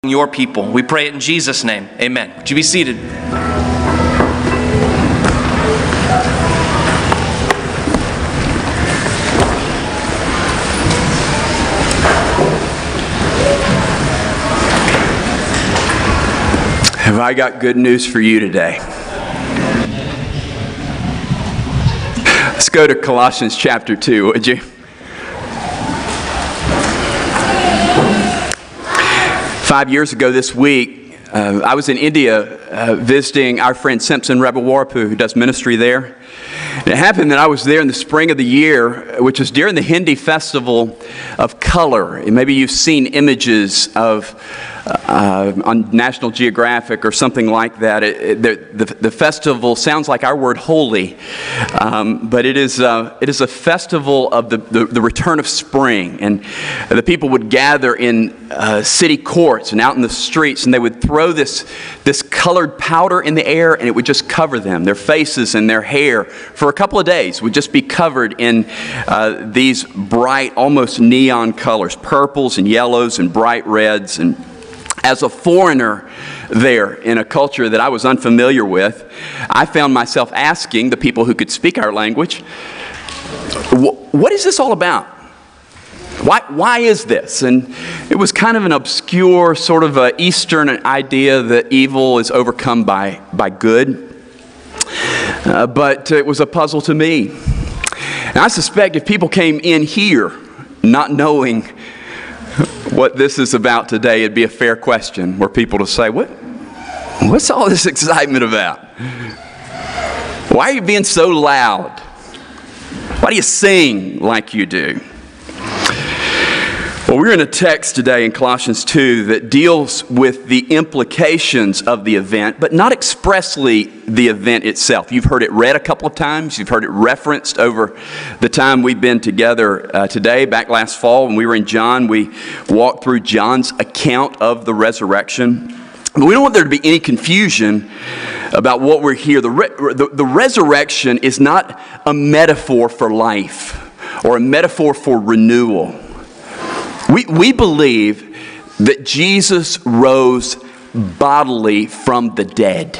your people. We pray it in Jesus' name. Amen. Would you be seated? Have I got good news for you today? Let's go to Colossians chapter 2, would you? 5 years ago this week, I was in India visiting our friend Simpson Rebawarapu, who does ministry there. And it happened that I was there in the spring of the year, which was during the Hindi Festival of Color. And maybe you've seen images of on National Geographic or something like that. The festival sounds like our word holy, but it is a festival of the return of spring. And the people would gather in city courts and out in the streets, and they would throw this colored powder in the air, and it would just cover them. Their faces and their hair for a couple of days would just be covered in these bright, almost neon colors, purples and yellows and bright reds. And as a foreigner there in a culture that I was unfamiliar with, I found myself asking the people who could speak our language, what is this all about? Why is this? And it was kind of an obscure sort of a Eastern idea that evil is overcome by good. But it was a puzzle to me. And I suspect if people came in here not knowing what this is about today, it'd be a fair question were people to say, what's all this excitement about? Why are you being so loud? Why do you sing like you do? Well, we're in a text today in Colossians 2 that deals with the implications of the event, but not expressly the event itself. You've heard it read a couple of times. You've heard it referenced over the time we've been together today. Back last fall when we were in John, we walked through John's account of the resurrection. But we don't want there to be any confusion about what we're here. The resurrection is not a metaphor for life or a metaphor for renewal. We believe that Jesus rose bodily from the dead.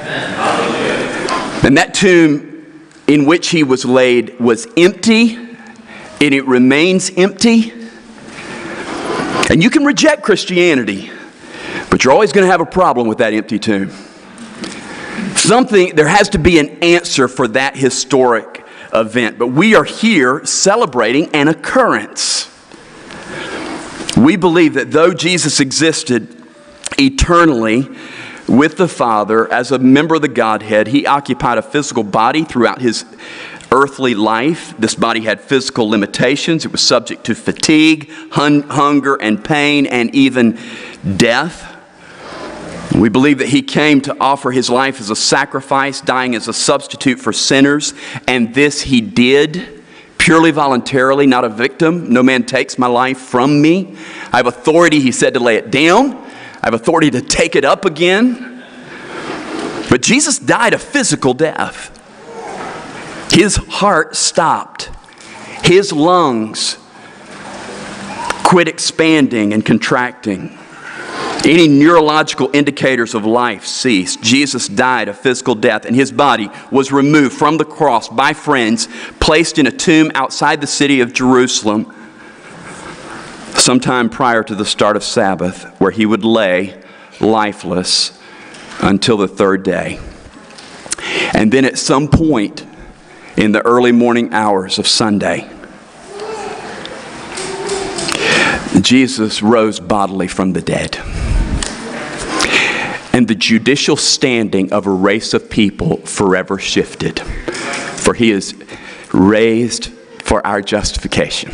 And that tomb in which he was laid was empty, and it remains empty. And you can reject Christianity, but you're always going to have a problem with that empty tomb. There has to be an answer for that historic event. But we are here celebrating an occurrence. We believe that though Jesus existed eternally with the Father as a member of the Godhead, he occupied a physical body throughout his earthly life. This body had physical limitations. It was subject to fatigue, hunger, and pain, and even death. We believe that he came to offer his life as a sacrifice, dying as a substitute for sinners, and this he did. Purely voluntarily, not a victim. No man takes my life from me. I have authority, he said, to lay it down. I have authority to take it up again. But Jesus died a physical death. His heart stopped. His lungs quit expanding and contracting. Any neurological indicators of life ceased. Jesus died a physical death, and his body was removed from the cross by friends, placed in a tomb outside the city of Jerusalem, sometime prior to the start of Sabbath, where he would lay lifeless until the third day. And then at some point in the early morning hours of Sunday, Jesus rose bodily from the dead. And the judicial standing of a race of people forever shifted. For he is raised for our justification.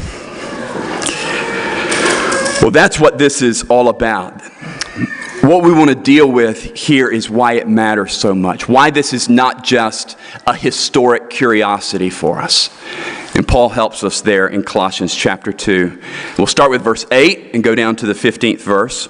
Well, that's what this is all about. What we want to deal with here is why it matters so much. Why this is not just a historic curiosity for us. And Paul helps us there in Colossians chapter 2. We'll start with verse 8 and go down to the 15th verse.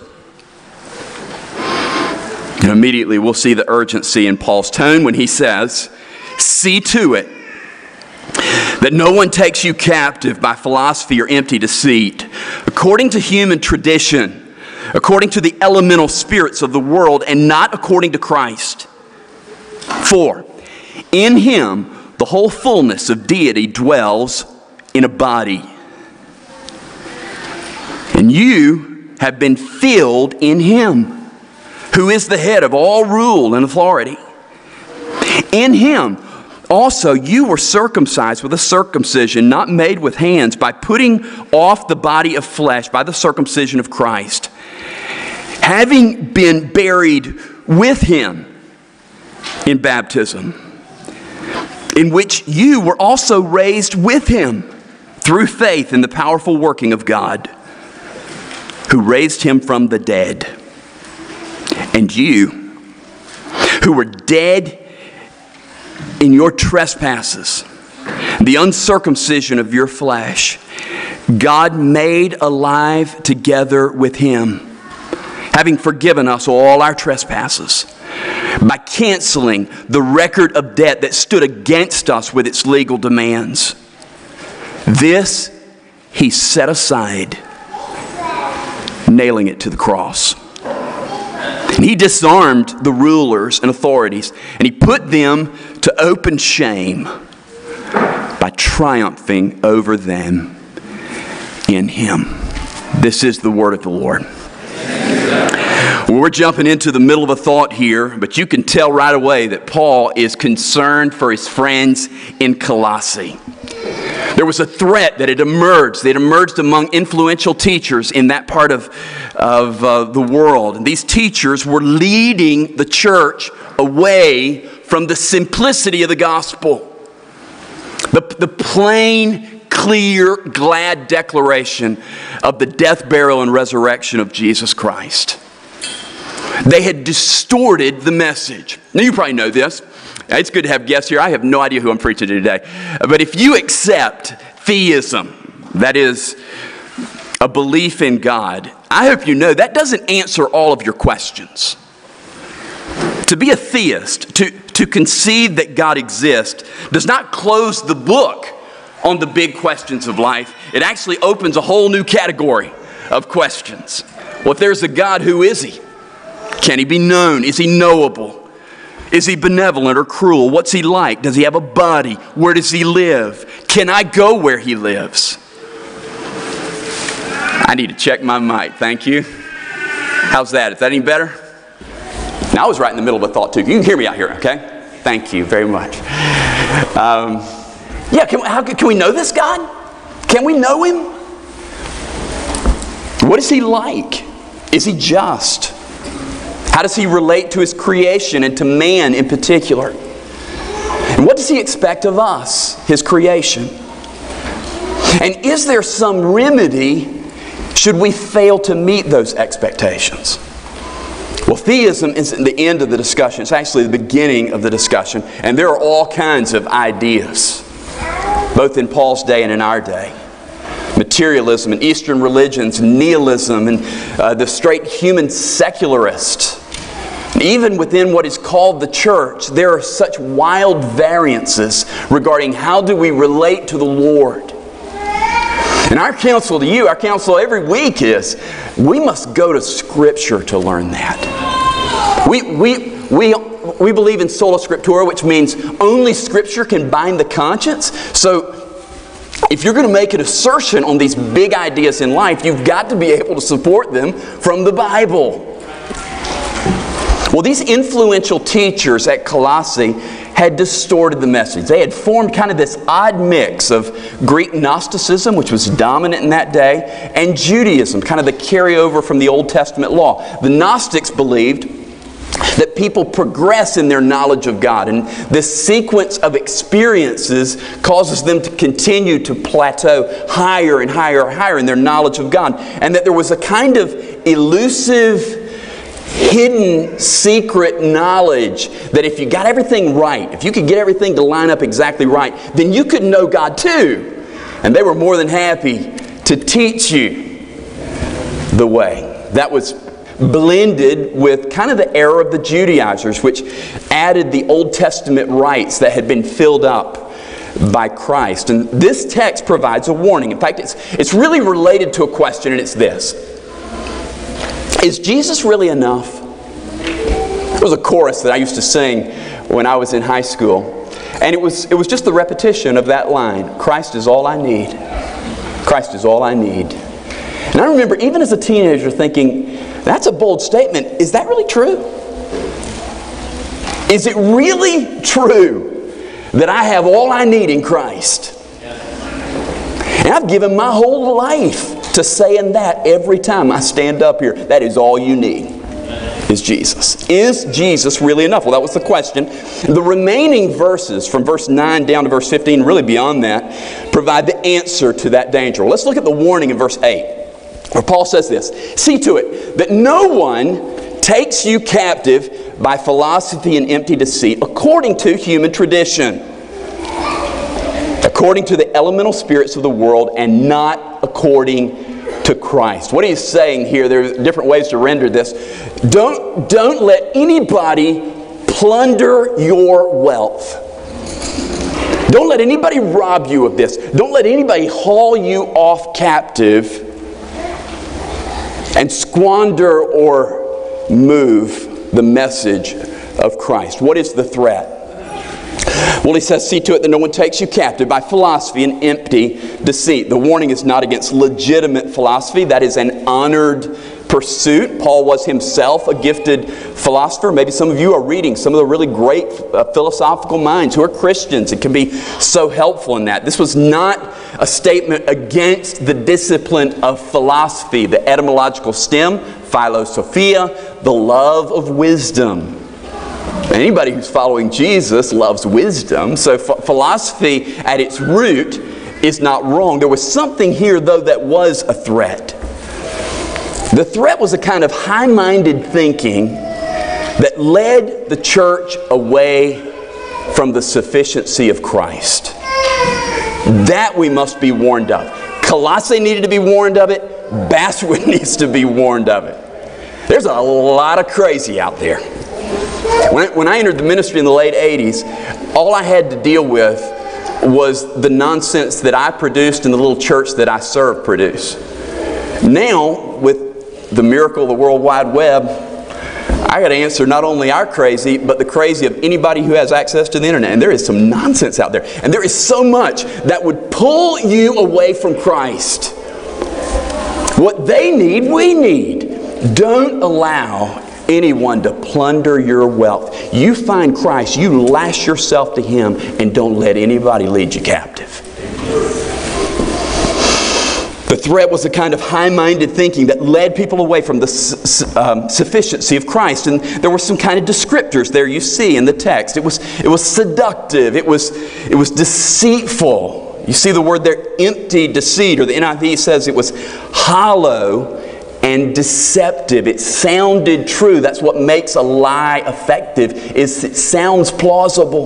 And immediately we'll see the urgency in Paul's tone when he says, "See to it that no one takes you captive by philosophy or empty deceit, according to human tradition, according to the elemental spirits of the world, and not according to Christ. 4, in him the whole fullness of deity dwells in a body. And you have been filled in him, who is the head of all rule and authority. In him also you were circumcised with a circumcision not made with hands, by putting off the body of flesh by the circumcision of Christ, having been buried with him in baptism, in which you were also raised with him through faith in the powerful working of God, who raised him from the dead. And you, who were dead in your trespasses, the uncircumcision of your flesh, God made alive together with him, having forgiven us all our trespasses, by canceling the record of debt that stood against us with its legal demands. This he set aside, nailing it to the cross. And he disarmed the rulers and authorities, and he put them to open shame by triumphing over them in him. This is the word of the Lord. Well, we're jumping into the middle of a thought here, but you can tell right away that Paul is concerned for his friends in Colossae. There was a threat that had emerged. It had emerged among influential teachers in that part of the world. And these teachers were leading the church away from the simplicity of the gospel. The plain, clear, glad declaration of the death, burial, and resurrection of Jesus Christ. They had distorted the message. Now, you probably know this. It's good to have guests here. I have no idea who I'm preaching to today. But if you accept theism, that is a belief in God, I hope you know that doesn't answer all of your questions. To be a theist, to concede that God exists, does not close the book on the big questions of life. It actually opens a whole new category of questions. Well, if there's a God, who is he? Can he be known? Is he knowable? Is he benevolent or cruel? What's he like? Does he have a body? Where does he live? Can I go where he lives? I need to check my mic. Thank you. How's that? Is that any better? Now, I was right in the middle of a thought too. You can hear me out here, okay? Thank you very much. Can we know this God? Can we know him? What is he like? Is he just? How does he relate to his creation and to man in particular? And what does he expect of us, his creation? And is there some remedy should we fail to meet those expectations? Well, theism isn't the end of the discussion. It's actually the beginning of the discussion. And there are all kinds of ideas, both in Paul's day and in our day. Materialism and Eastern religions, nihilism, and the straight human secularist. Even within what is called the church, there are such wild variances regarding how do we relate to the Lord. And our counsel to you, our counsel every week is, we must go to Scripture to learn that. We believe in sola scriptura, which means only Scripture can bind the conscience. So if you're going to make an assertion on these big ideas in life, you've got to be able to support them from the Bible. Well, these influential teachers at Colossae had distorted the message. They had formed kind of this odd mix of Greek Gnosticism, which was dominant in that day, and Judaism, kind of the carryover from the Old Testament law. The Gnostics believed that people progress in their knowledge of God, and this sequence of experiences causes them to continue to plateau higher and higher and higher in their knowledge of God, and that there was a kind of elusive, hidden, secret knowledge that if you got everything right, if you could get everything to line up exactly right, then you could know God too. And they were more than happy to teach you the way. That was blended with kind of the era of the Judaizers, which added the Old Testament rites that had been filled up by Christ. And this text provides a warning. In fact, it's really related to a question, and it's this. Is Jesus really enough? There was a chorus that I used to sing when I was in high school. And it was just the repetition of that line, Christ is all I need. Christ is all I need. And I remember even as a teenager thinking, that's a bold statement. Is that really true? Is it really true that I have all I need in Christ? And I've given my whole life to saying that every time I stand up here. That is all you need, is Jesus. Is Jesus really enough? Well, that was the question. The remaining verses from verse 9 down to verse 15, really beyond that, provide the answer to that danger. Well, let's look at the warning in verse 8, where Paul says this, see to it that no one takes you captive by philosophy and empty deceit, according to human tradition, according to the elemental spirits of the world, and not according to Christ. What he's saying here, there are different ways to render this. Don't let anybody plunder your wealth. Don't let anybody rob you of this. Don't let anybody haul you off captive and squander or move the message of Christ. What is the threat? Well, he says, see to it that no one takes you captive by philosophy and empty deceit. The warning is not against legitimate philosophy. That is an honored pursuit. Paul was himself a gifted philosopher. Maybe some of you are reading some of the really great philosophical minds who are Christians. It can be so helpful in that. This was not a statement against the discipline of philosophy. The etymological stem, philosophia, the love of wisdom. Anybody who's following Jesus loves wisdom. So philosophy at its root is not wrong. There was something here, though, that was a threat. The threat was a kind of high-minded thinking that led the church away from the sufficiency of Christ. That we must be warned of. Colossae needed to be warned of it. Basswood needs to be warned of it. There's a lot of crazy out there. When I entered the ministry in the late 80s, all I had to deal with was the nonsense that I produced and the little church that I served produced. Now, with the miracle of the World Wide Web, I got to answer not only our crazy, but the crazy of anybody who has access to the internet. And there is some nonsense out there. And there is so much that would pull you away from Christ. What they need, we need. Don't allow anyone to plunder your wealth. You find Christ, you lash yourself to Him, and don't let anybody lead you captive. The threat was a kind of high-minded thinking that led people away from the sufficiency of Christ. And there were some kind of descriptors there you see in the text. It was seductive. It was deceitful. You see the word there, empty deceit, or the NIV says it was hollow and deceptive. It sounded true. That's what makes a lie effective, is it sounds plausible.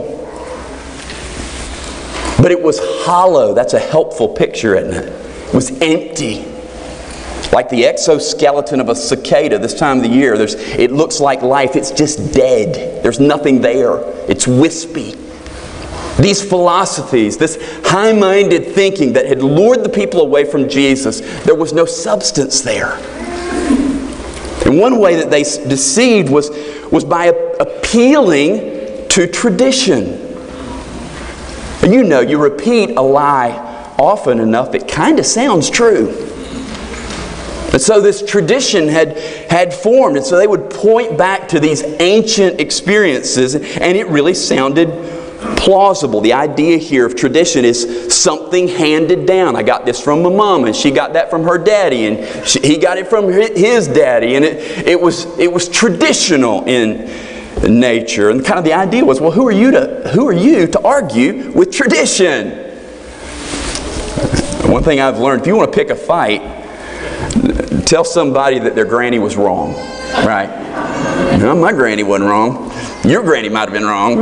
But it was hollow. That's a helpful picture, isn't it? It was empty. Like the exoskeleton of a cicada this time of the year. It looks like life. It's just dead. There's nothing there. It's wispy. These philosophies, this high-minded thinking that had lured the people away from Jesus, there was no substance there. And one way that they deceived was by appealing to tradition. And you know, you repeat a lie often enough, it kind of sounds true. And so this tradition had formed, and so they would point back to these ancient experiences, and it really sounded plausible. The idea here of tradition is something handed down. I got this from my mom, and she got that from her daddy, and he got it from his daddy, and it was traditional in nature. And kind of the idea was, well, who are you to argue with tradition? One thing I've learned, if you want to pick a fight, tell somebody that their granny was wrong, right? No, my granny wasn't wrong. Your granny might have been wrong,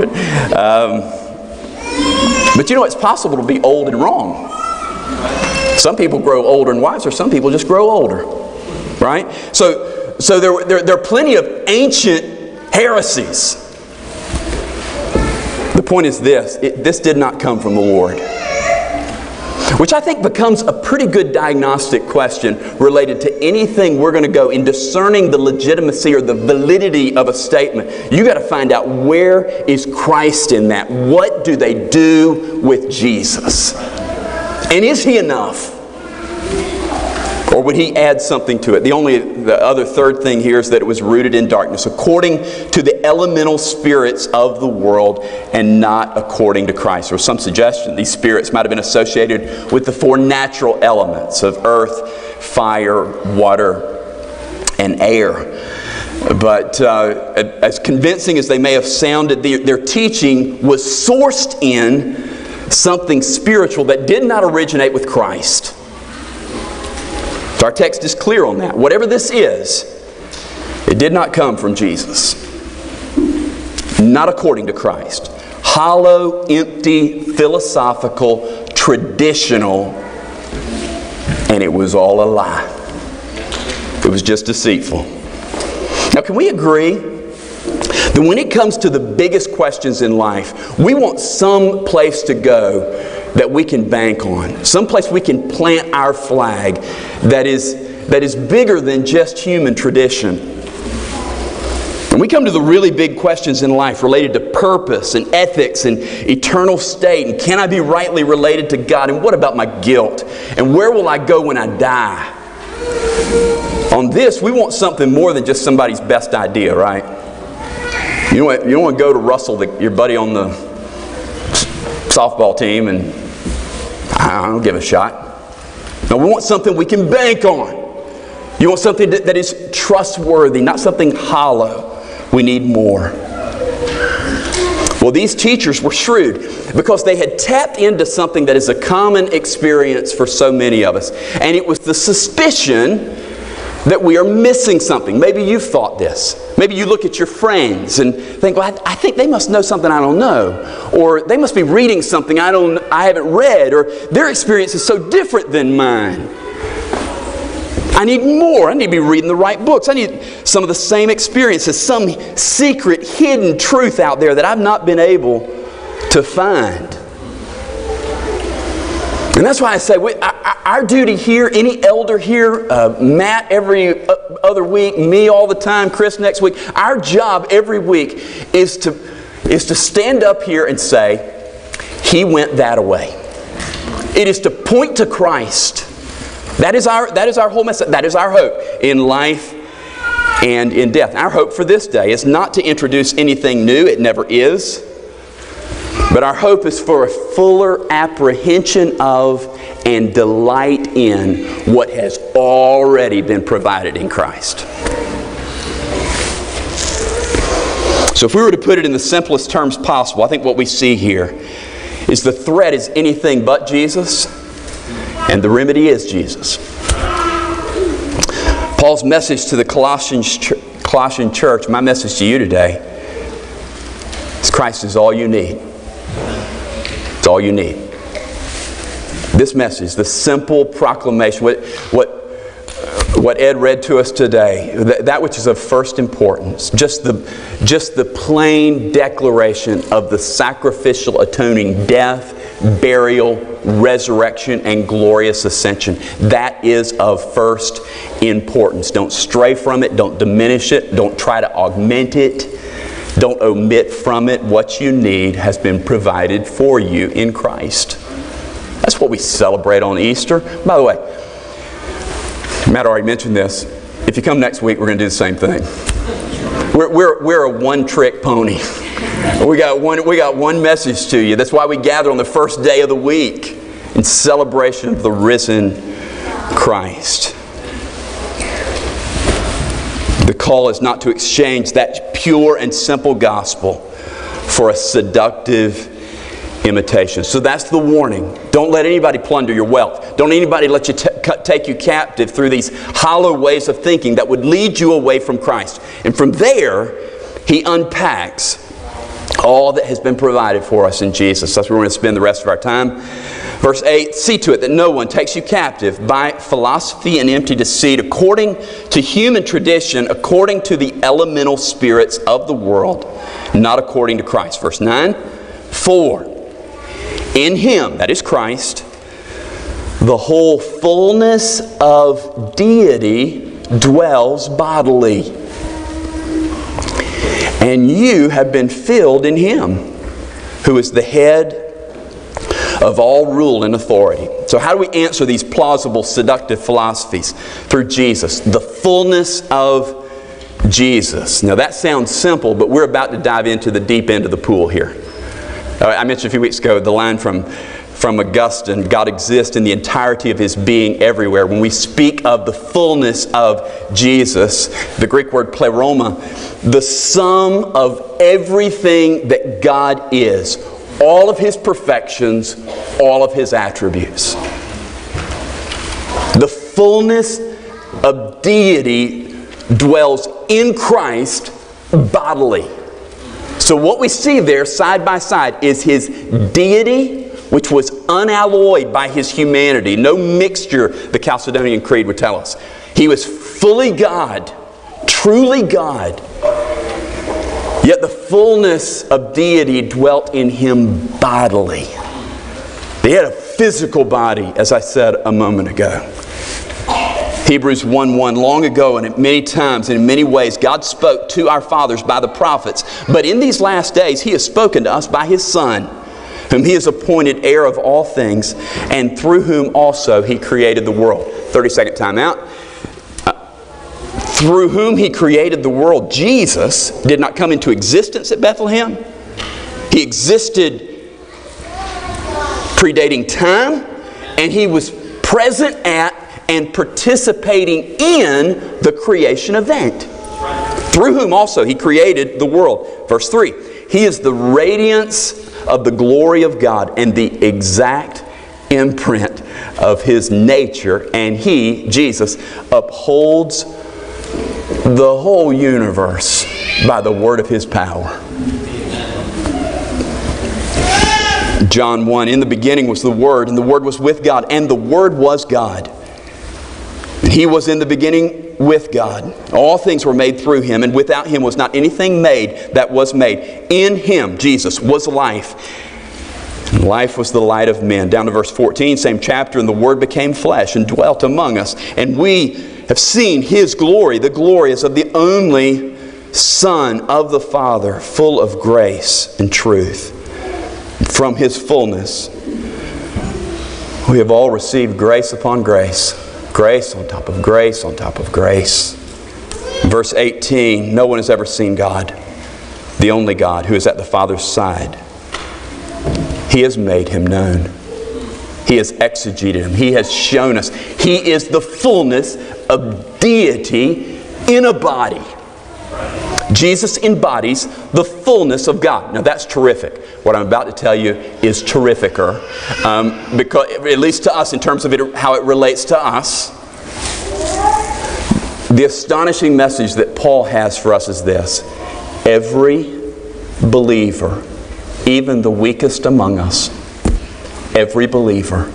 but you know, it's possible to be old and wrong. Some people grow older and wiser. Some people just grow older, right? So there are plenty of ancient heresies. The point is this: this did not come from the Lord. which I think becomes a pretty good diagnostic question related to anything we're going to go in discerning the legitimacy or the validity of a statement. You got to find out, where is Christ in that? What do they do with Jesus? And is He enough? Or would He add something to it? The other third thing here is that it was rooted in darkness, according to the elemental spirits of the world and not according to Christ. There was some suggestion these spirits might have been associated with the four natural elements of earth, fire, water, and air. But as convincing as they may have sounded, their teaching was sourced in something spiritual that did not originate with Christ. Our text is clear on that. Whatever this is, it did not come from Jesus. Not according to Christ. Hollow, empty, philosophical, traditional, and it was all a lie. It was just deceitful. Now, can we agree that when it comes to the biggest questions in life, we want some place to go that we can bank on, someplace we can plant our flag that is bigger than just human tradition. When we come to the really big questions in life related to purpose and ethics and eternal state, and can I be rightly related to God, and what about my guilt, and where will I go when I die? On this, we want something more than just somebody's best idea, right? You don't want to go to Russell, your buddy on the softball team, and I don't give a shot. No, we want something we can bank on. You want something that is trustworthy, not something hollow. We need more. Well, these teachers were shrewd because they had tapped into something that is a common experience for so many of us. And it was the suspicion that we are missing something. Maybe you've thought this. Maybe you look at your friends and think, well, I think they must know something I don't know. Or they must be reading something I haven't read. Or their experience is so different than mine. I need more. I need to be reading the right books. I need some of the same experiences, some secret, hidden truth out there that I've not been able to find. And that's why I say our duty here, any elder here, Matt every other week, me all the time, Chris next week, our job every week is to stand up here and say, He went that way. It is to point to Christ. That is our whole message. That is our hope in life and in death. Our hope for this day is not to introduce anything new. It never is. But our hope is for a fuller apprehension of and delight in what has already been provided in Christ. So if we were to put it in the simplest terms possible, I think what we see here is the threat is anything but Jesus, and the remedy is Jesus. Paul's message to the Colossian church, my message to you today, is Christ is all you need. It's all you need. This message, the simple proclamation, what Ed read to us today, that which is of first importance, just the plain declaration of the sacrificial atoning death, burial, resurrection, and glorious ascension. That is of first importance. Don't stray from it. Don't diminish it. Don't try to augment it. Don't omit from it. What you need has been provided for you in Christ. That's what we celebrate on Easter. By the way, Matt already mentioned this. If you come next week, we're going to do the same thing. We're a one-trick pony. We got one message to you. That's why we gather on the first day of the week in celebration of the risen Christ. The call is not to exchange that pure and simple gospel for a seductive imitation. So that's the warning. Don't let anybody plunder your wealth. Don't anybody let you take you captive through these hollow ways of thinking that would lead you away from Christ. And from there, he unpacks all that has been provided for us in Jesus. That's where we're going to spend the rest of our time. Verse 8, see to it that no one takes you captive by philosophy and empty deceit, according to human tradition, according to the elemental spirits of the world, not according to Christ. Verse 9, for in Him, that is Christ, The whole fullness of deity dwells bodily. And you have been filled in Him, who is the head of all rule and authority. So how do we answer these plausible, seductive philosophies? Through Jesus, the fullness of Jesus. Now that sounds simple, but we're about to dive into the deep end of the pool here. I mentioned a few weeks ago the line from Augustine, God exists in the entirety of His being everywhere. When we speak of the fullness of Jesus, the Greek word pleroma, the sum of everything that God is, all of His perfections, all of His attributes. The fullness of deity dwells in Christ bodily. So what we see there side by side is His deity, which was unalloyed by His humanity. No mixture, the Chalcedonian Creed would tell us. He was fully God, truly God. Yet the fullness of deity dwelt in Him bodily. He had a physical body, as I said a moment ago. Hebrews 1:1, long ago and at many times and in many ways, God spoke to our fathers by the prophets. But in these last days, He has spoken to us by His Son, whom He has appointed heir of all things, and through whom also He created the world. 30-second time out. Through whom He created the world. Jesus did not come into existence at Bethlehem. He existed predating time, and He was present at and participating in the creation event. Through whom also He created the world. Verse 3, He is the radiance of the glory of God and the exact imprint of His nature, and He, Jesus, upholds the whole universe by the word of His power. John 1, in the beginning was the Word, and the Word was with God, and the Word was God. And He was in the beginning with God. All things were made through Him, and without Him was not anything made that was made. In Him, Jesus, was life. And life was the light of men. Down to verse 14, same chapter, and the Word became flesh and dwelt among us. And we have seen His glory. The glory is of the only Son of the Father, full of grace and truth. From His fullness, we have all received grace upon grace. Grace on top of grace on top of grace. Verse 18, no one has ever seen God, the only God who is at the Father's side. He has made Him known. He has exegeted Him. He has shown us. He is the fullness of deity in a body. Jesus embodies the fullness of God. Now that's terrific. What I'm about to tell you is terrificer, because at least to us in terms of how it relates to us. The astonishing message that Paul has for us is this: every believer, even the weakest among us, every believer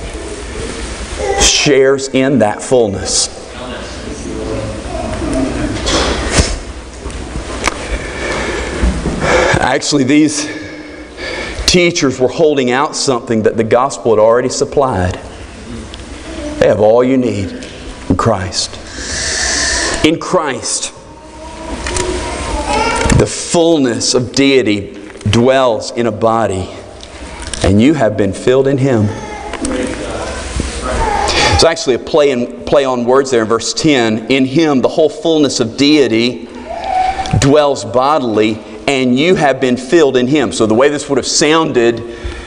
shares in that fullness. Actually, these teachers were holding out something that the gospel had already supplied. They have all you need in Christ. In Christ, the fullness of deity dwells in a body, and you have been filled in Him. It's actually a play on words there in verse 10. In Him, the whole fullness of deity dwells bodily, and you have been filled in Him. So the way this would have sounded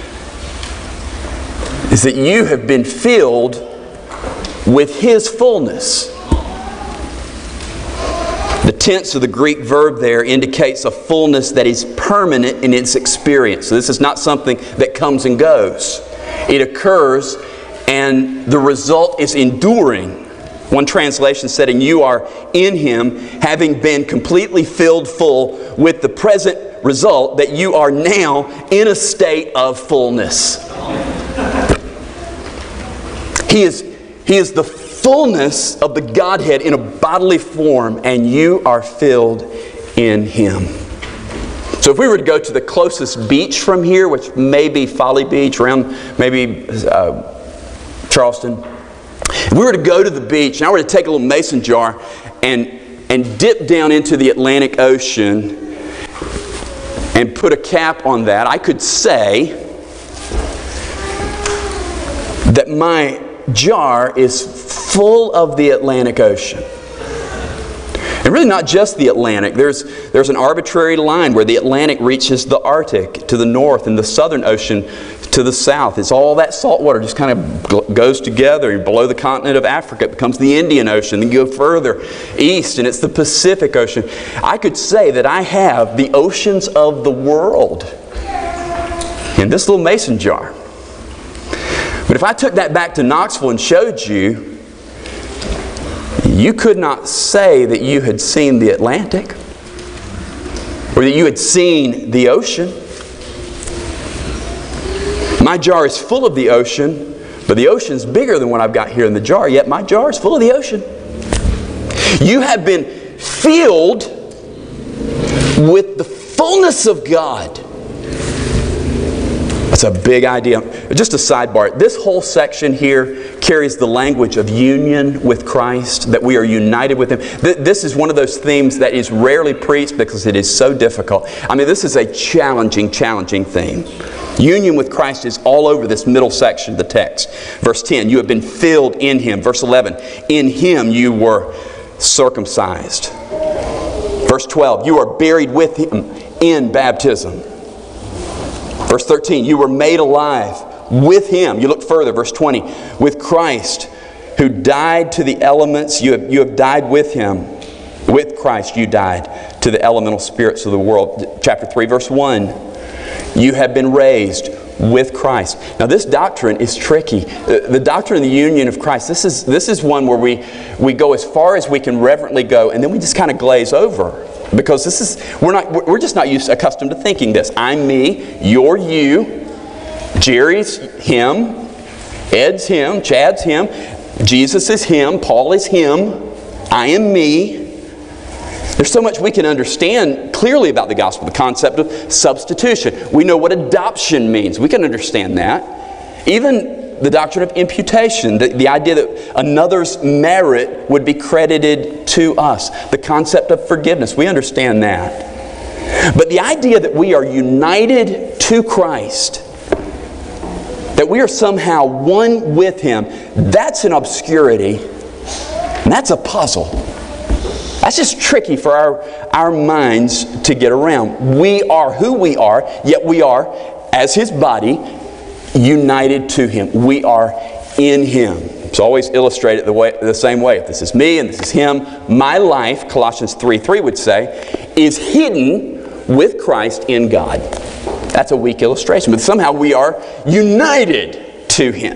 is that you have been filled with His fullness. The tense of the Greek verb there indicates a fullness that is permanent in its experience. So this is not something that comes and goes. It occurs, and the result is enduring. One translation said, and you are in Him, having been completely filled full, with the present result that you are now in a state of fullness. He is the fullness of the Godhead in a bodily form, and you are filled in Him. So if we were to go to the closest beach from here, which may be Folly Beach, around maybe Church Charleston. If we were to go to the beach, and I were to take a little mason jar and dip down into the Atlantic Ocean and put a cap on that, I could say that my jar is full of the Atlantic Ocean. And really not just the Atlantic. There's an arbitrary line where the Atlantic reaches the Arctic to the north and the Southern Ocean to the south. It's all that salt water just kind of goes together. Below the continent of Africa, it becomes the Indian Ocean. Then you go further east, and it's the Pacific Ocean. I could say that I have the oceans of the world in this little mason jar. But if I took that back to Knoxville and showed you, you could not say that you had seen the Atlantic or that you had seen the ocean. My jar is full of the ocean, but the ocean's bigger than what I've got here in the jar, yet my jar is full of the ocean. You have been filled with the fullness of God. That's a big idea. Just a sidebar. This whole section here carries the language of union with Christ, that we are united with Him. This is one of those themes that is rarely preached because it is so difficult. I mean, this is a challenging theme. Union with Christ is all over this middle section of the text. Verse 10, you have been filled in Him. Verse 11, in Him you were circumcised. Verse 12, you are buried with Him in baptism. Verse 13, you were made alive with Him. You look further, verse 20, with Christ who died to the elements. You have died with Him. With Christ you died to the elemental spirits of the world. Chapter 3, verse 1, you have been raised with Christ. Now this doctrine is tricky. The doctrine of the union of Christ, this is one where we go as far as we can reverently go, and then we just kind of glaze over. Because we're just not accustomed to thinking this. I'm me, you're you, Jerry's him, Ed's him, Chad's him, Jesus is him, Paul is him, I am me. There's so much we can understand clearly about the gospel, the concept of substitution. We know what adoption means. We can understand that. Even the doctrine of imputation, the idea that another's merit would be credited to us. The concept of forgiveness, we understand that. But the idea that we are united to Christ, that we are somehow one with Him, that's an obscurity, and that's a puzzle. That's just tricky for our minds to get around. We are who we are, yet we are, as His body, united to Him. We are in Him. It's always illustrated the same way. If this is me and this is Him, my life, Colossians 3:3 would say, is hidden with Christ in God. That's a weak illustration, but somehow we are united to Him.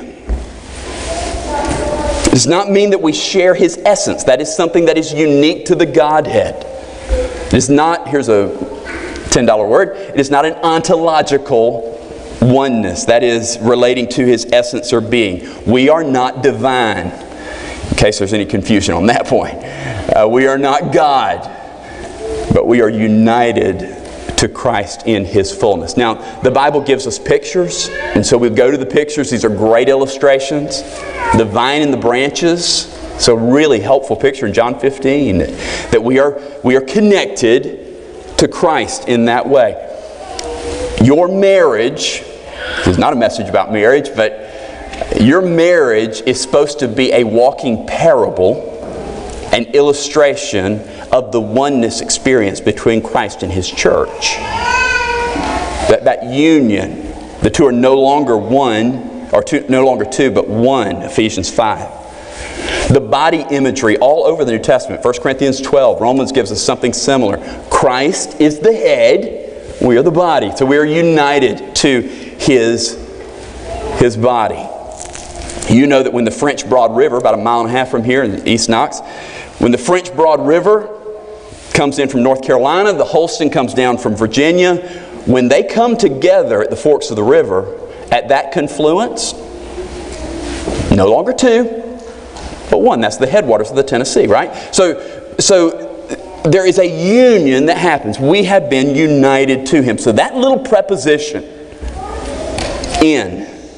It does not mean that we share His essence. That is something that is unique to the Godhead. It is not, here's a $10 word, it is not an ontological oneness, that is relating to His essence or being. We are not divine, in case there's any confusion on that point. We are not God, but we are united to Christ in His fullness. Now, the Bible gives us pictures, and so we go to the pictures. These are great illustrations. The vine and the branches. It's a really helpful picture in John 15, that we are connected to Christ in that way. Your marriage, this is not a message about marriage, but your marriage is supposed to be a walking parable, an illustration of the oneness experience between Christ and His church. That union, the two are no longer one, or no longer two, but one, Ephesians 5. The body imagery all over the New Testament, 1 Corinthians 12, Romans gives us something similar. Christ is the head, we are the body. So we are united to His body. You know that when the French Broad River, about 1.5 miles from here in East Knox, when the French Broad River comes in from North Carolina, the Holston comes down from Virginia, when they come together at the forks of the river, at that confluence, no longer two, but one. That's the headwaters of the Tennessee, right? So there is a union that happens. We have been united to Him. So that little preposition, in,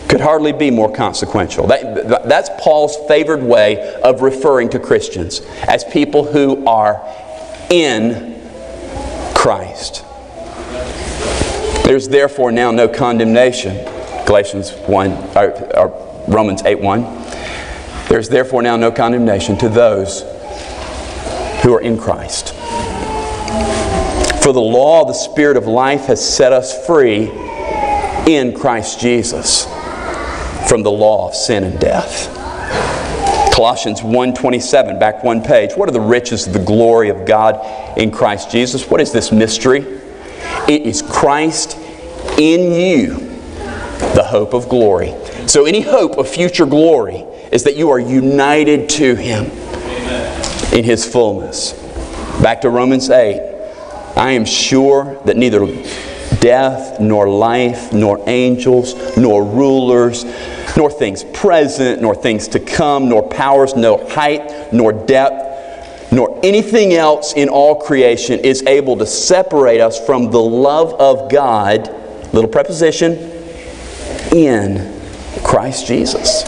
could hardly be more consequential. That's Paul's favored way of referring to Christians, as people who are in Christ. There's therefore now no condemnation. Galatians 1, or Romans 8:1. There's therefore now no condemnation to those who are in Christ. For the law of the Spirit of life has set us free in Christ Jesus from the law of sin and death. Colossians 1:27, back one page. What are the riches of the glory of God in Christ Jesus? What is this mystery? It is Christ in you, the hope of glory. So any hope of future glory is that you are united to Him in His fullness. Back to Romans 8. I am sure that neither death, nor life, nor angels, nor rulers, nor things present, nor things to come, nor powers, no height, nor depth, nor anything else in all creation is able to separate us from the love of God, little preposition, in Christ Jesus.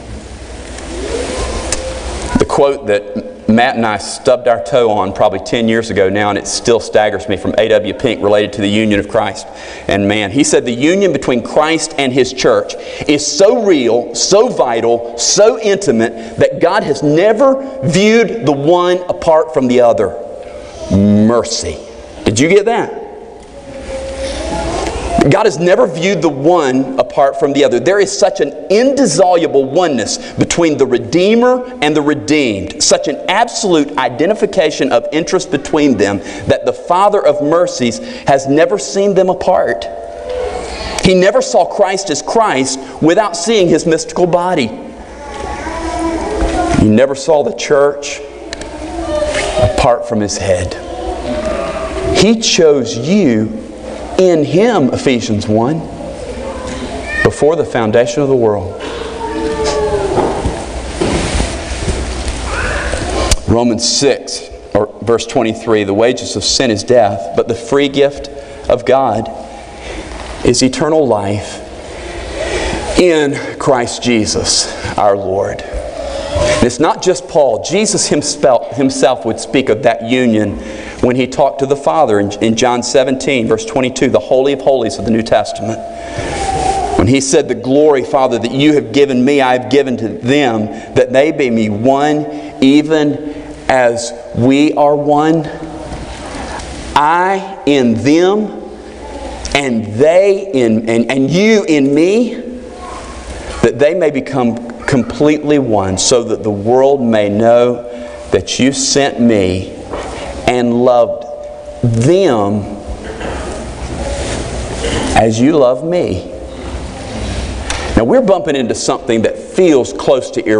The quote that Matt and I stubbed our toe on probably 10 years ago now, and it still staggers me, from A.W. Pink, related to the union of Christ and man. He said the union between Christ and His church is so real, so vital, so intimate, that God has never viewed the one apart from the other. Mercy. Did you get that? God has never viewed the one apart from the other. There is such an indissoluble oneness between the Redeemer and the redeemed, such an absolute identification of interest between them, that the Father of mercies has never seen them apart. He never saw Christ as Christ without seeing His mystical body. He never saw the church apart from His head. He chose you in Him, Ephesians 1, before the foundation of the world. Romans 6, or verse 23, the wages of sin is death, but the free gift of God is eternal life in Christ Jesus our Lord. And it's not just Paul. Jesus himself would speak of that union when He talked to the Father in John 17, verse 22, the Holy of Holies of the New Testament. When He said, the glory, Father, that you have given me, I have given to them, that they may be one, even as we are one. I in them, and they in, and you in me, that they may become completely one, so that the world may know that you sent me and loved them as you love me. Now we're bumping into something that feels close to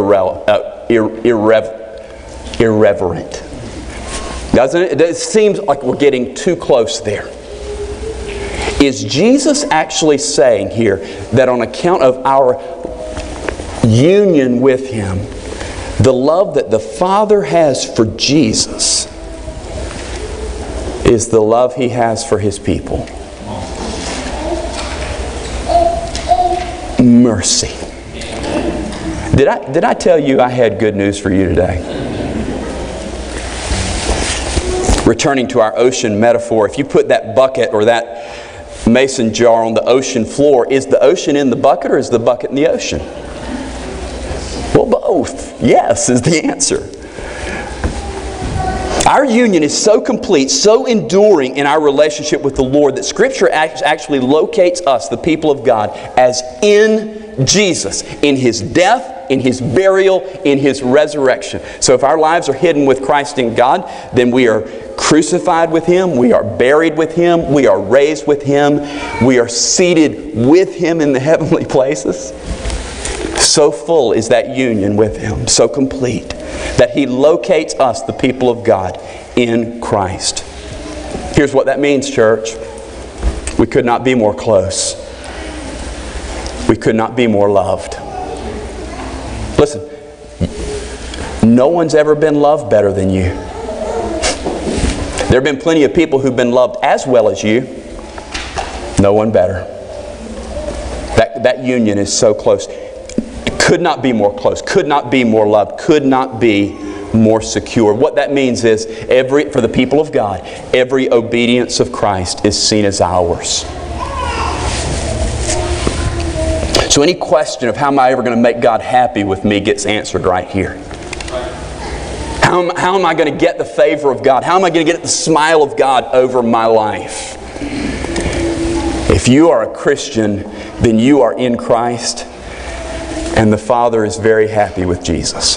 irreverent. Doesn't it? It seems like we're getting too close there. Is Jesus actually saying here that on account of our union with Him, the love that the Father has for Jesus is the love He has for His people? Mercy. Did I tell you I had good news for you today? Returning to our ocean metaphor, if you put that bucket or that mason jar on the ocean floor, is the ocean in the bucket or is the bucket in the ocean? Well, both. Yes is the answer. Our union is so complete, so enduring in our relationship with the Lord, that Scripture actually locates us, the people of God, as in Jesus, in His death, in His burial, in His resurrection. So if our lives are hidden with Christ in God, then we are crucified with Him, we are buried with Him, we are raised with Him, we are seated with Him in the heavenly places. So full is that union with Him, so complete, that He locates us, the people of God, in Christ. Here's what that means, church. We could not be more close. We could not be more loved. Listen, no one's ever been loved better than you. There have been plenty of people who've been loved as well as you. No one better. That union is so close. Could not be more close, could not be more loved, could not be more secure. What that means is, for the people of God, every obedience of Christ is seen as ours. So any question of how am I ever going to make God happy with me gets answered right here. How am I going to get the favor of God? How am I going to get the smile of God over my life? If you are a Christian, then you are in Christ, and the Father is very happy with Jesus.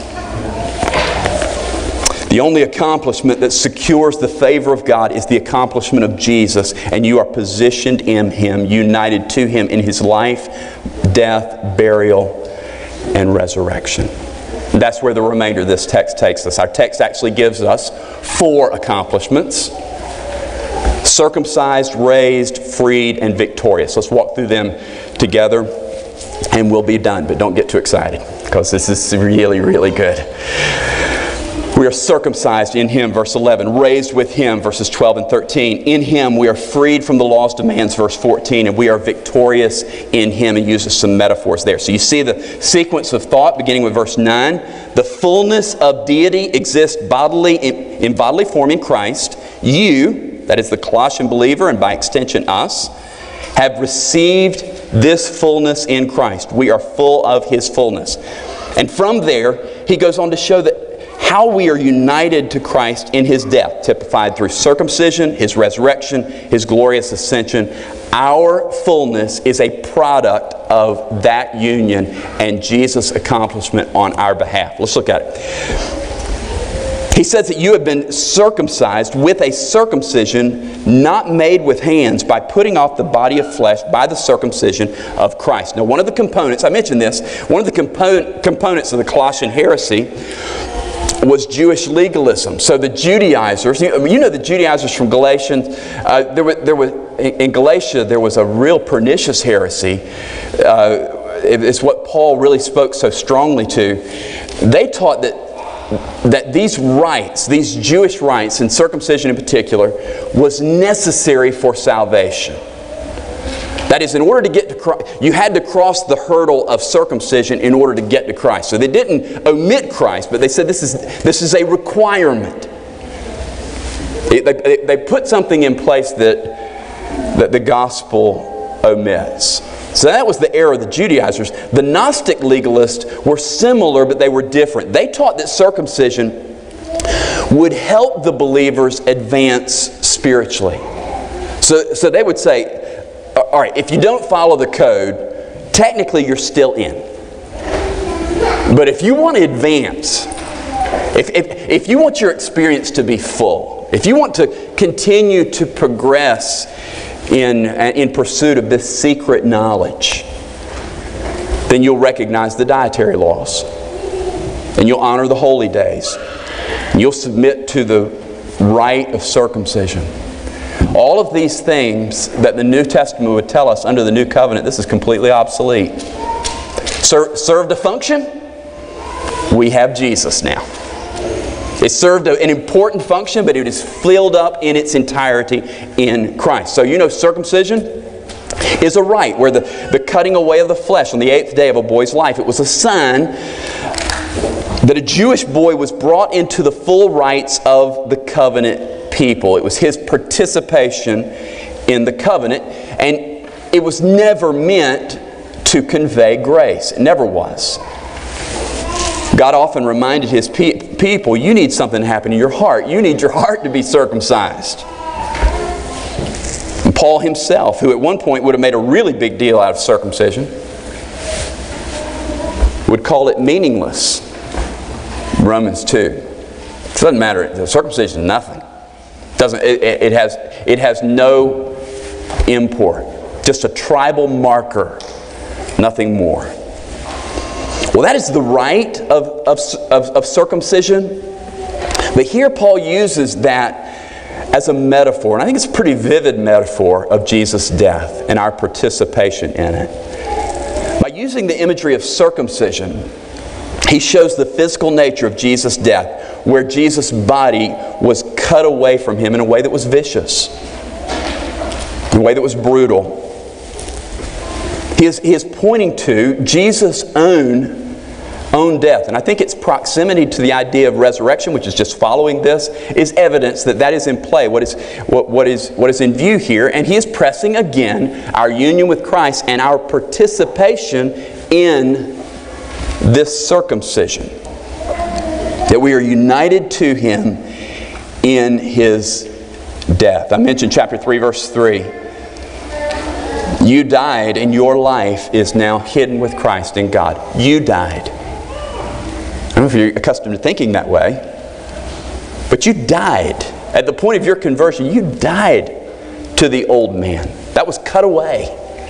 The only accomplishment that secures the favor of God is the accomplishment of Jesus, and you are positioned in Him, united to Him in His life, death, burial, and resurrection. That's where the remainder of this text takes us. Our text actually gives us 4 accomplishments: circumcised, raised, freed, and victorious. Let's walk through them together and we'll be done. But don't get too excited, because this is really, really good. We are circumcised in Him, verse 11. Raised with Him, verses 12 and 13. In Him we are freed from the law's demands, verse 14. And we are victorious in Him. And uses some metaphors there. So you see the sequence of thought beginning with verse 9. The fullness of deity exists bodily in bodily form in Christ. You, that is the Colossian believer, and by extension us, have received this fullness in Christ. We are full of His fullness. And from there, he goes on to show that how we are united to Christ in His death, typified through circumcision, His resurrection, His glorious ascension. Our fullness is a product of that union and Jesus' accomplishment on our behalf. Let's look at it. He says that you have been circumcised with a circumcision not made with hands, by putting off the body of flesh by the circumcision of Christ. Now, one of the components, I mentioned this, one of the components of the Colossian heresy was Jewish legalism. So the Judaizers, you know the Judaizers from Galatians, in Galatia there was a real pernicious heresy. It's what Paul really spoke so strongly to. They taught that these rites, these Jewish rites, and circumcision in particular, was necessary for salvation. That is, in order to get to Christ, you had to cross the hurdle of circumcision in order to get to Christ. So they didn't omit Christ, but they said this is a requirement. They put something in place that the gospel omits. So that was the error of the Judaizers. The Gnostic legalists were similar, but they were different. They taught that circumcision would help the believers advance spiritually. So they would say, all right, if you don't follow the code, technically you're still in. But if you want to advance, if you want your experience to be full, if you want to continue to progress in pursuit of this secret knowledge, then you'll recognize the dietary laws. And you'll honor the holy days. And you'll submit to the rite of circumcision. All of these things that the New Testament would tell us under the New Covenant, this is completely obsolete. Served a function? We have Jesus now. It served an important function, but it is filled up in its entirety in Christ. So you know circumcision is a rite where the cutting away of the flesh on the 8th day of a boy's life. It was a sign that a Jewish boy was brought into the full rights of the covenant people. It was his participation in the covenant, and it was never meant to convey grace. It never was. God often reminded His people, you need something to happen in your heart. You need your heart to be circumcised. And Paul himself, who at one point would have made a really big deal out of circumcision, would call it meaningless. Romans 2. It doesn't matter. The circumcision is nothing. It has no import. Just a tribal marker. Nothing more. Well, that is the rite of circumcision. But here Paul uses that as a metaphor. And I think it's a pretty vivid metaphor of Jesus' death and our participation in it. By using the imagery of circumcision, he shows the physical nature of Jesus' death, where Jesus' body was cut away from Him in a way that was vicious, in a way that was brutal. He is pointing to Jesus' own death. And I think its proximity to the idea of resurrection, which is just following this, is evidence that that is in play, what is in view here. And he is pressing again our union with Christ and our participation in this circumcision. That we are united to Him in His death. I mentioned chapter 3, verse 3. You died, and your life is now hidden with Christ in God. You died. I don't know if you're accustomed to thinking that way, but you died. At the point of your conversion, you died to the old man. That was cut away.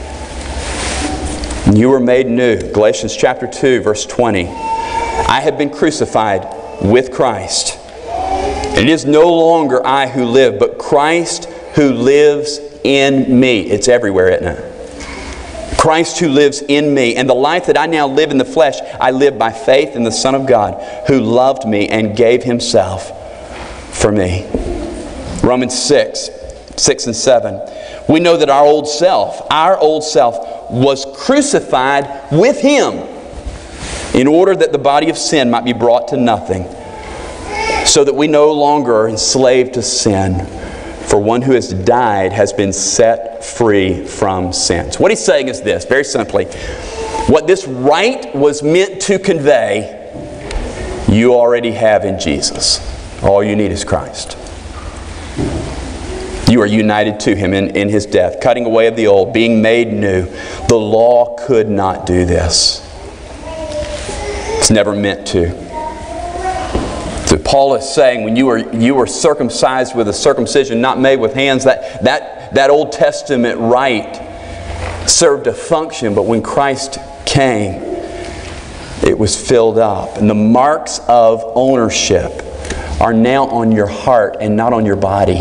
And you were made new. Galatians chapter 2, verse 20. I have been crucified with Christ. And it is no longer I who live, but Christ who lives in me. It's everywhere, isn't it? Christ who lives in me. And the life that I now live in the flesh, I live by faith in the Son of God, who loved me and gave Himself for me. Romans 6 and 7. We know that our old self was crucified with Him, in order that the body of sin might be brought to nothing, so that we no longer are enslaved to sin. For one who has died has been set free from sin. So what he's saying is this, very simply. What this rite was meant to convey, you already have in Jesus. All you need is Christ. You are united to Him in His death, cutting away of the old, being made new. The law could not do this. It's never meant to. So Paul is saying, when you were circumcised with a circumcision not made with hands, that Old Testament rite served a function, but when Christ came, it was filled up. And the marks of ownership are now on your heart and not on your body.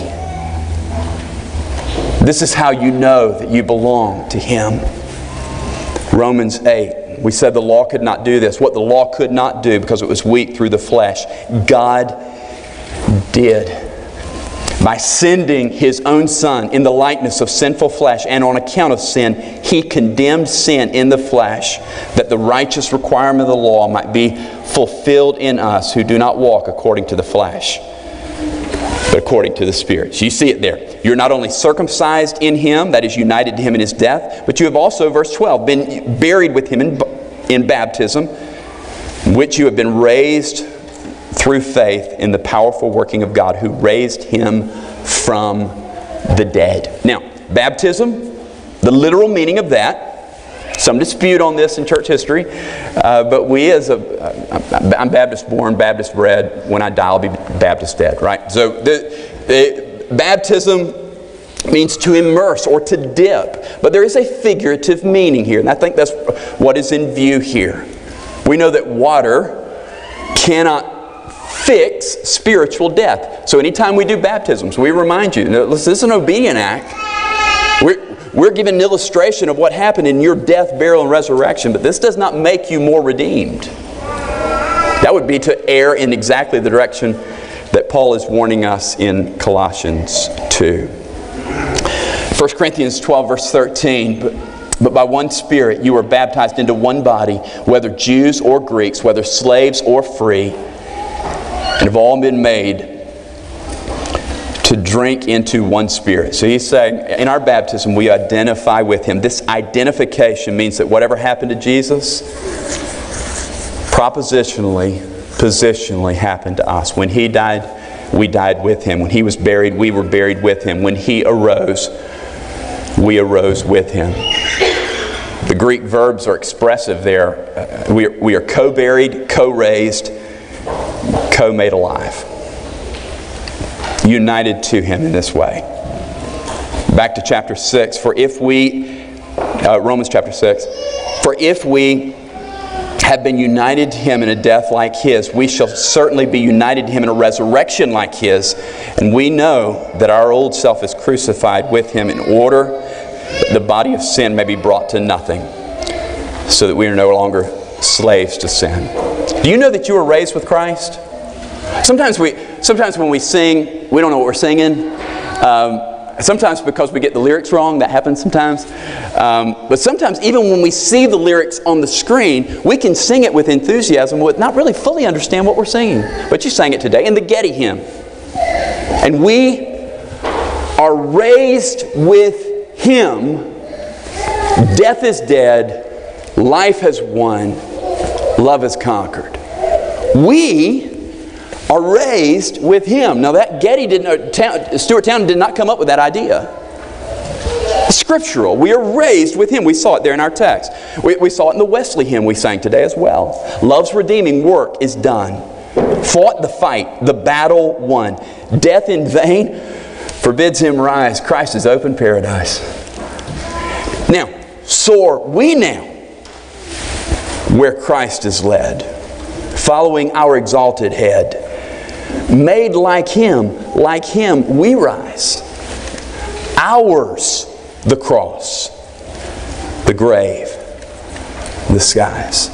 This is how you know that you belong to Him. Romans 8. We said the law could not do this. What the law could not do because it was weak through the flesh, God did. By sending His own Son in the likeness of sinful flesh, and on account of sin, He condemned sin in the flesh, that the righteous requirement of the law might be fulfilled in us who do not walk according to the flesh, but according to the Spirit. So you see it there. You're not only circumcised in Him, that is united to Him in His death, but you have also, verse 12, been buried with Him in baptism, which you have been raised through faith in the powerful working of God who raised Him from the dead. Now, baptism, the literal meaning of that, some dispute on this in church history, but we I'm Baptist born, Baptist bred. When I die, I'll be Baptist dead, right? So the baptism means to immerse or to dip. But there is a figurative meaning here, and I think that's what is in view here. We know that water cannot fix spiritual death. So anytime we do baptisms, we remind you, this is an obedient act. We're giving an illustration of what happened in your death, burial, and resurrection, but this does not make you more redeemed. That would be to err in exactly the direction that Paul is warning us in Colossians 2. 1 Corinthians 12, verse 13, but by one Spirit you were baptized into one body, whether Jews or Greeks, whether slaves or free, and have all been made to drink into one Spirit. So he's saying, in our baptism we identify with Him. This identification means that whatever happened to Jesus, propositionally, positionally happened to us. When He died, we died with Him. When He was buried, we were buried with Him. When He arose, we arose with Him. The Greek verbs are expressive there. We are co-buried, co-raised, co-made alive. United to Him in this way. Back to chapter 6. Romans chapter 6. For if we have been united to Him in a death like His, we shall certainly be united to Him in a resurrection like His. And we know that our old self is crucified with Him in order that the body of sin may be brought to nothing, so that we are no longer slaves to sin. Do you know that you were raised with Christ? Sometimes when we sing, we don't know what we're singing. Sometimes because we get the lyrics wrong, that happens sometimes. But sometimes even when we see the lyrics on the screen, we can sing it with enthusiasm, but not really fully understand what we're singing. But you sang it today in the Getty hymn. And we are raised with Him. Death is dead. Life has won. Love has conquered. We are raised with Him. Now that Stuart Town did not come up with that idea. It's scriptural. We are raised with Him. We saw it there in our text. We saw it in the Wesley hymn we sang today as well. Love's redeeming work is done. Fought the fight, the battle won. Death in vain forbids him rise. Christ has opened paradise. Now, soar we now where Christ is led, following our exalted head. Made like Him we rise. Ours the cross, the grave, the skies.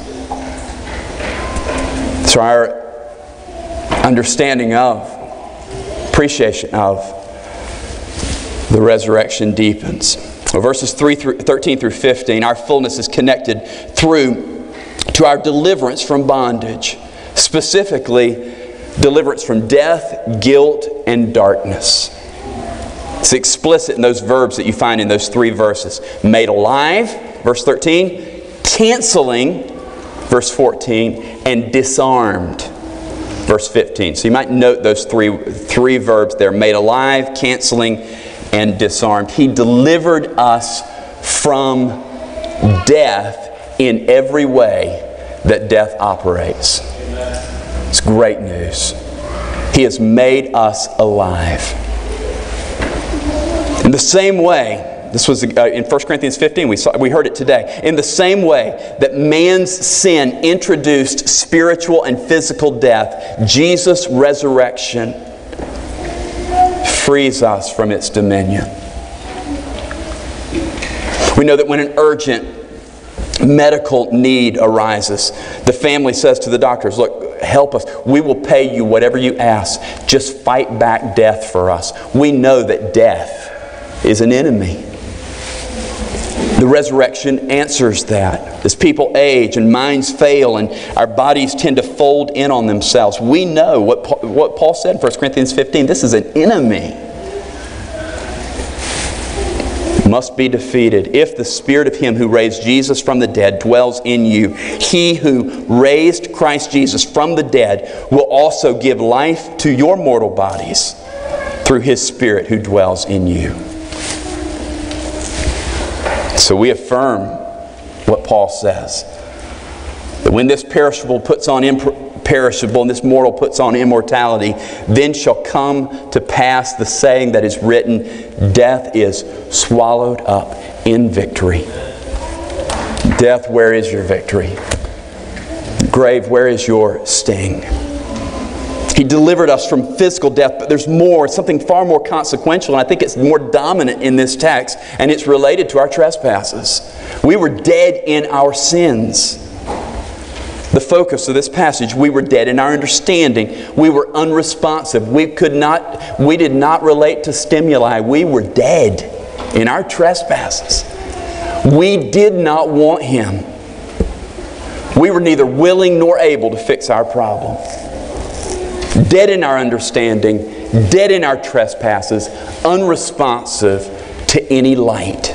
So our understanding of, appreciation of the resurrection deepens. Verses 13 through 15, our fullness is connected through to our deliverance from bondage. Specifically, deliverance from death, guilt, and darkness. It's explicit in those verbs that you find in those 3 verses. Made alive, verse 13, canceling, verse 14, and disarmed, verse 15. So you might note those three verbs there. Made alive, canceling, and disarmed. He delivered us from death in every way that death operates. It's great news. He has made us alive. In the same way, this was in 1 Corinthians 15, we heard it today. In the same way that man's sin introduced spiritual and physical death, Jesus' resurrection frees us from its dominion. We know that when an urgent medical need arises, the family says to the doctors, look, help us. We will pay you whatever you ask. Just fight back death for us. We know that death is an enemy. The resurrection answers that. As people age and minds fail and our bodies tend to fold in on themselves, we know what Paul said in 1 Corinthians 15. This is an enemy. Must be defeated if the Spirit of Him who raised Jesus from the dead dwells in you. He who raised Christ Jesus from the dead will also give life to your mortal bodies through His Spirit who dwells in you. So we affirm what Paul says, that when this perishable puts on imperishable and this mortal puts on immortality, then shall come to pass the saying that is written, death is swallowed up in victory. Death, where is your victory? Grave, where is your sting? He delivered us from physical death, but there's more, something far more consequential, and I think it's more dominant in this text, and it's related to our trespasses. We were dead in our sins. The focus of this passage, we were dead in our understanding. We were unresponsive. We did not relate to stimuli. We were dead in our trespasses. We did not want Him. We were neither willing nor able to fix our problem. Dead in our understanding, dead in our trespasses, unresponsive to any light.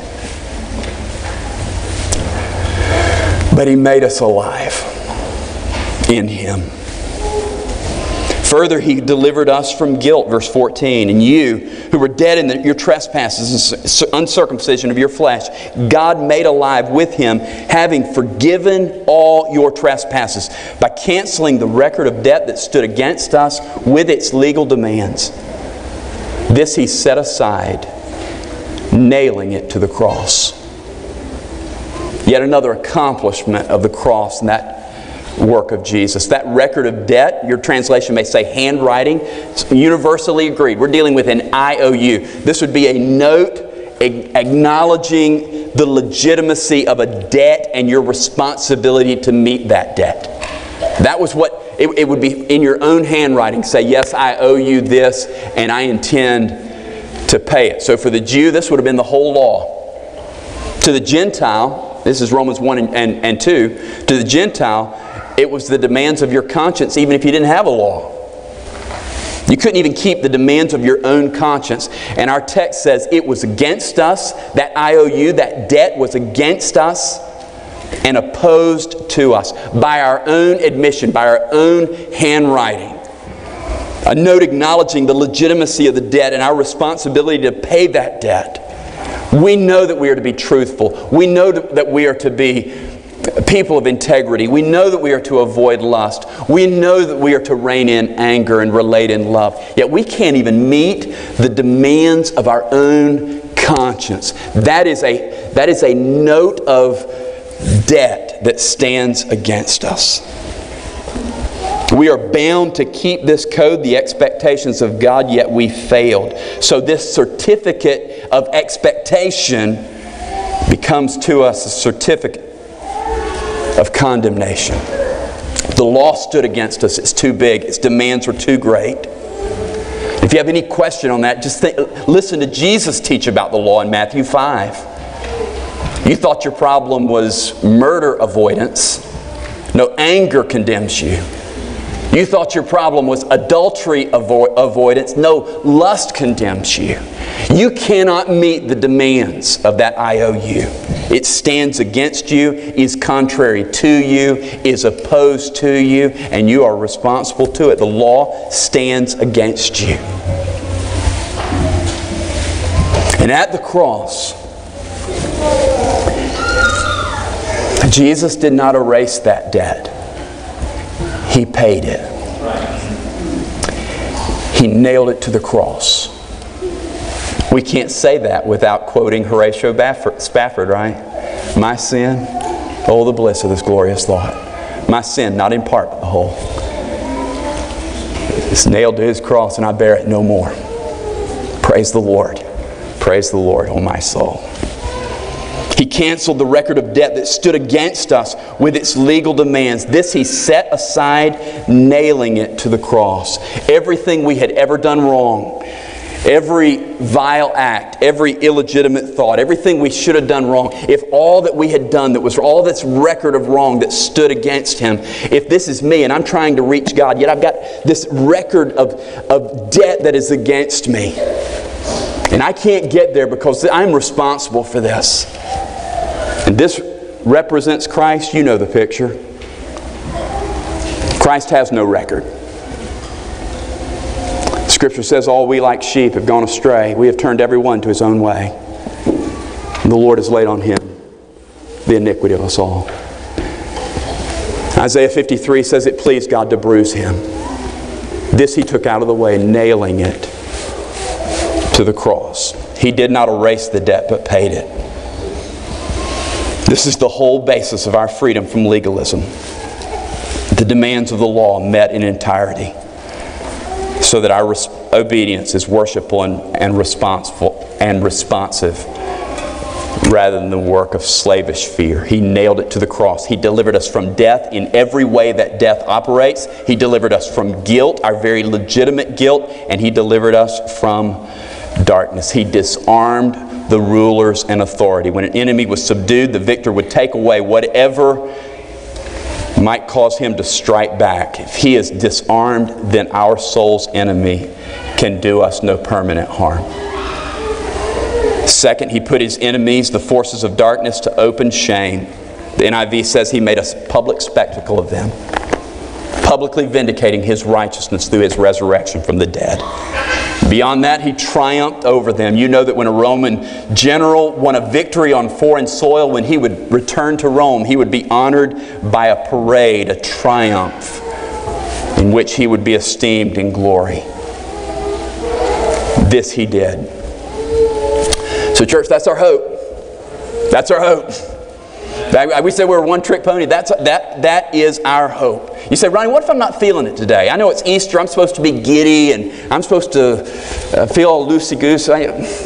But He made us alive in Him. Further, He delivered us from guilt, verse 14. And you, who were dead in your trespasses and uncircumcision of your flesh, God made alive with Him, having forgiven all your trespasses, by canceling the record of debt that stood against us with its legal demands. This He set aside, nailing it to the cross. Yet another accomplishment of the cross and that work of Jesus. That record of debt, your translation may say handwriting, it's universally agreed. We're dealing with an IOU. This would be a note acknowledging the legitimacy of a debt and your responsibility to meet that debt. That was what it would be in your own handwriting. Say, yes, I owe you this, and I intend to pay it. So for the Jew, this would have been the whole law. To the Gentile, this is Romans 1 and 2, to the Gentile, it was the demands of your conscience even if you didn't have a law. You couldn't even keep the demands of your own conscience. And our text says it was against us. That IOU, that debt was against us and opposed to us by our own admission, by our own handwriting. A note acknowledging the legitimacy of the debt and our responsibility to pay that debt. We know that we are to be truthful. We know that we are to be people of integrity. We know that we are to avoid lust. We know that we are to rein in anger and relate in love. Yet we can't even meet the demands of our own conscience. That is a note of debt that stands against us. We are bound to keep this code, the expectations of God, yet we failed. So this certificate of expectation becomes to us a certificate of condemnation. The law stood against us. It's too big. Its demands were too great. If you have any question on that, just listen to Jesus teach about the law in Matthew 5. You thought your problem was murder avoidance. No, anger condemns you. You thought your problem was adultery avoidance. No, lust condemns you. You cannot meet the demands of that IOU. It stands against you, is contrary to you, is opposed to you, and you are responsible to it. The law stands against you. And at the cross, Jesus did not erase that debt. He paid it. He nailed it to the cross. We can't say that without quoting Horatio Spafford, right? My sin, oh the bliss of this glorious thought. My sin, not in part, but the whole. It's nailed to His cross and I bear it no more. Praise the Lord. Praise the Lord, oh my soul. He canceled the record of debt that stood against us with its legal demands. This He set aside, nailing it to the cross. Everything we had ever done wrong, every vile act, every illegitimate thought, everything we should have done wrong, if all that we had done that was all this record of wrong that stood against Him, if this is me and I'm trying to reach God, yet I've got this record of debt that is against me. And I can't get there because I'm responsible for this. And this represents Christ. You know the picture. Christ has no record. Scripture says, all we like sheep have gone astray. We have turned every one to his own way. And the Lord has laid on Him the iniquity of us all. Isaiah 53 says it pleased God to bruise Him. This He took out of the way, nailing it to the cross. He did not erase the debt, but paid it. This is the whole basis of our freedom from legalism. The demands of the law met in entirety, so that our obedience is worshipful and responsive, rather than the work of slavish fear. He nailed it to the cross. He delivered us from death in every way that death operates. He delivered us from guilt, our very legitimate guilt, and He delivered us from darkness. He disarmed the rulers and authority. When an enemy was subdued, the victor would take away whatever might cause him to strike back. If he is disarmed, then our soul's enemy can do us no permanent harm. Second, He put His enemies, the forces of darkness, to open shame. The NIV says He made a public spectacle of them, publicly vindicating His righteousness through His resurrection from the dead. Beyond that, He triumphed over them. You know that when a Roman general won a victory on foreign soil, when he would return to Rome, he would be honored by a parade, a triumph, in which he would be esteemed in glory. This He did. So church, that's our hope. That's our hope. We say we're a one-trick pony. That is our hope. You say, Ronnie, what if I'm not feeling it today? I know it's Easter. I'm supposed to be giddy and I'm supposed to feel all loosey-goosey.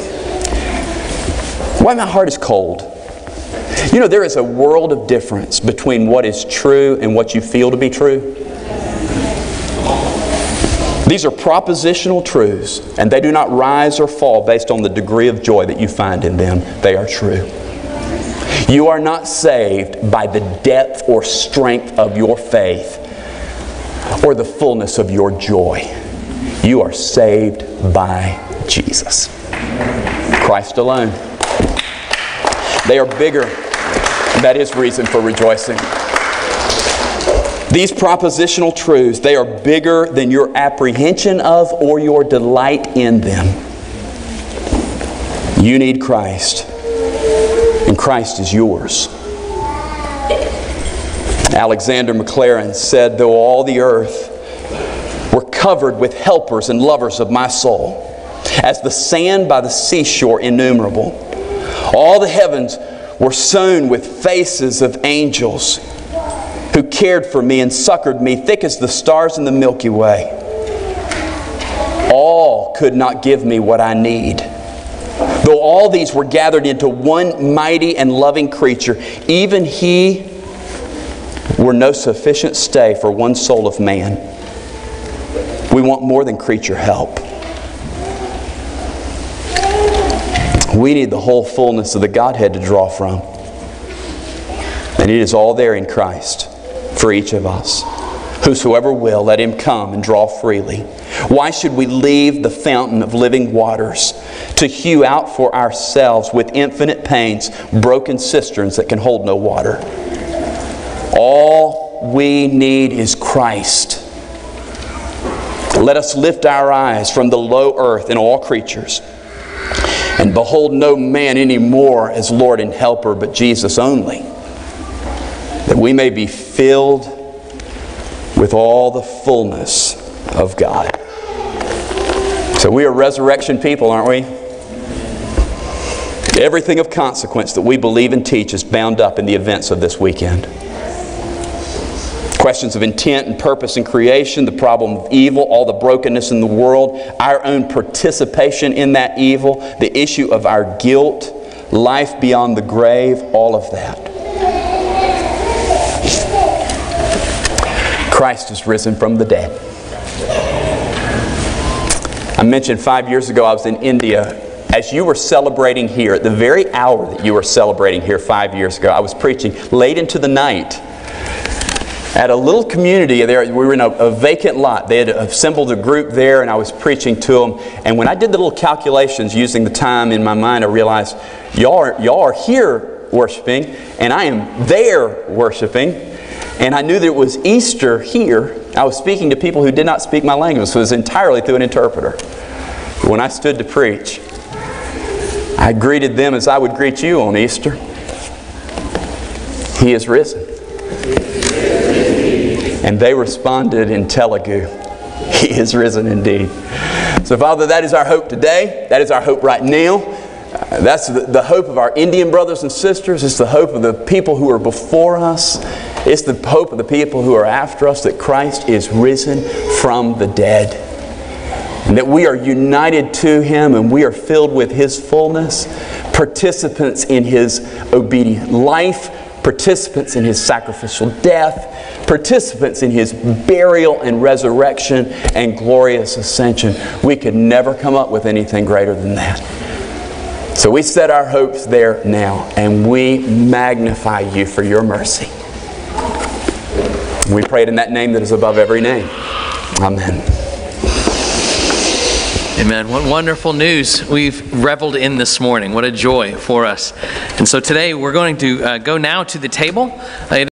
Why my heart is cold? You know, there is a world of difference between what is true and what you feel to be true. These are propositional truths, and they do not rise or fall based on the degree of joy that you find in them. They are true. You are not saved by the depth or strength of your faith or the fullness of your joy. You are saved by Jesus. Christ alone. They are bigger. That is reason for rejoicing. These propositional truths, they are bigger than your apprehension of or your delight in them. You need Christ, and Christ is yours. Alexander McLaren said, though all the earth were covered with helpers and lovers of my soul, as the sand by the seashore innumerable, all the heavens were sown with faces of angels who cared for me and succored me, thick as the stars in the Milky Way. All could not give me what I need. Though all these were gathered into one mighty and loving creature, even He were no sufficient stay for one soul of man. We want more than creature help. We need the whole fullness of the Godhead to draw from. And it is all there in Christ for each of us. Whosoever will, let him come and draw freely. Why should we leave the fountain of living waters to hew out for ourselves with infinite pains broken cisterns that can hold no water? All we need is Christ. Let us lift our eyes from the low earth and all creatures, and behold no man any more as Lord and Helper, but Jesus only, that we may be filled with all the fullness of God. So we are resurrection people, aren't we? Everything of consequence that we believe and teach is bound up in the events of this weekend. Questions of intent and purpose in creation, the problem of evil, all the brokenness in the world, our own participation in that evil, the issue of our guilt, life beyond the grave, all of that. Christ is risen from the dead. I mentioned 5 years ago I was in India. As you were celebrating here, at the very hour that you were celebrating here 5 years ago, I was preaching late into the night at a little community there. We were in a vacant lot. They had assembled a group there, and I was preaching to them. And when I did the little calculations using the time in my mind, I realized y'all are here worshiping, and I am there worshiping. And I knew that it was Easter here. I was speaking to people who did not speak my language, so it was entirely through an interpreter. But when I stood to preach, I greeted them as I would greet you on Easter. He is risen. And they responded in Telugu, He is risen indeed. So Father, that is our hope today. That is our hope right now. That's the hope of our Indian brothers and sisters. It's the hope of the people who are before us. It's the hope of the people who are after us, that Christ is risen from the dead. And that we are united to Him and we are filled with His fullness, participants in His obedient life, participants in His sacrificial death, participants in His burial and resurrection and glorious ascension. We could never come up with anything greater than that. So we set our hopes there now, and we magnify You for Your mercy. We pray it in that name that is above every name. Amen. Amen. What wonderful news we've reveled in this morning. What a joy for us. And so today we're going to go now to the table.